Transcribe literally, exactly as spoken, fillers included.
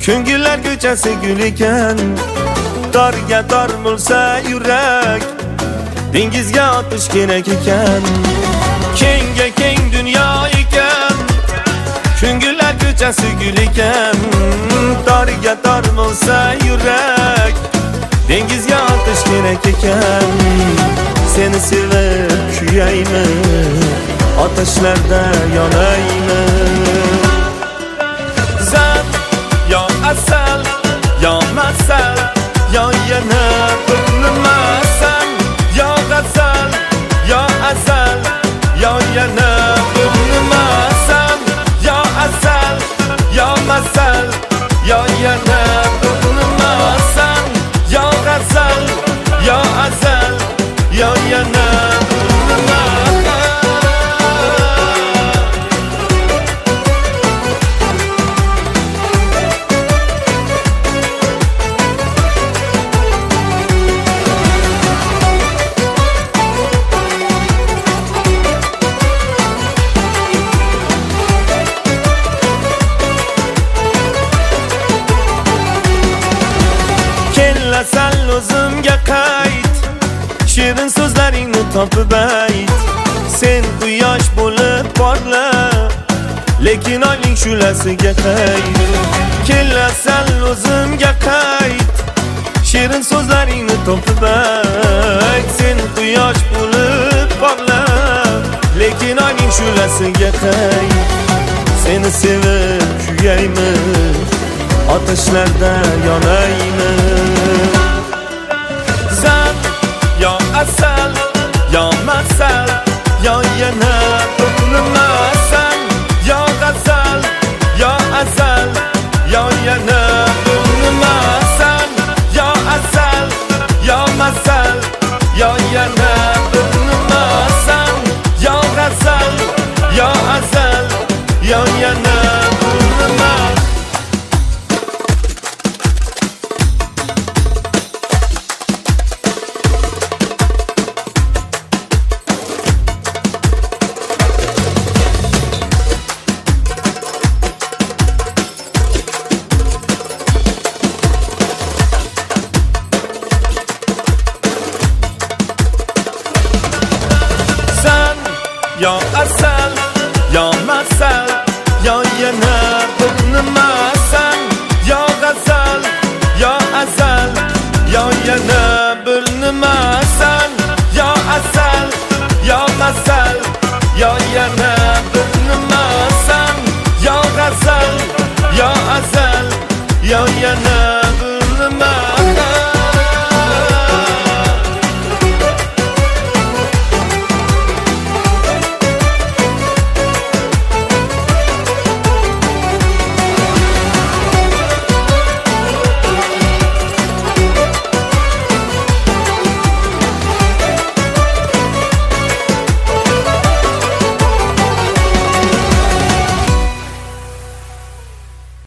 Ko'ngillar ko'chasi gul ekan, dorga dor bo'lsa yurak, dengizga otish kerak ekan. Kengga keng dunyo ekan, ko'ngillar ko'chasi gul ekan, dorga dor bo'lsa yurak, dengizga otish kerak ekan. Seni sevib kuyaymi, ateşlerde yanaymi. Sen ya asal, ya masal, ya yana burnuma. Sen ya gazal, ya asal, ya yana burnuma. Sen ya asal, ya masal, ya yana burnuma. Sen ya gazal, ya asal, ya yana burnuma. Sen o'zimga qayt, shirin so'zlaringni topib ayt. Sen quyosh bo'lib porla, lekin oyning shulasiga qayt. Kelasan o'zimga qayt, shirin so'zlaringni topib ayt. Sen quyosh bo'lib porla, lekin oyning shulasiga qayt. Seni sevib kuyaymi, ateşlerde yanaymi. Sen ya asal, ya masal, ya yana burnuma. Sen ya gazal, ya azal, ya yana burnuma. Sen ya asal, ya masal, ya yana burnuma. Sen ya gazal, ya azal, ya yana burnuma. Ya asal, ya masal, ya yana burnuma. Sen ya gazal, ya azal, ya yana burnuma. Sen ya asal, ya masal, ya yana burnuma. Sen ya gazal, ya azal, ya yana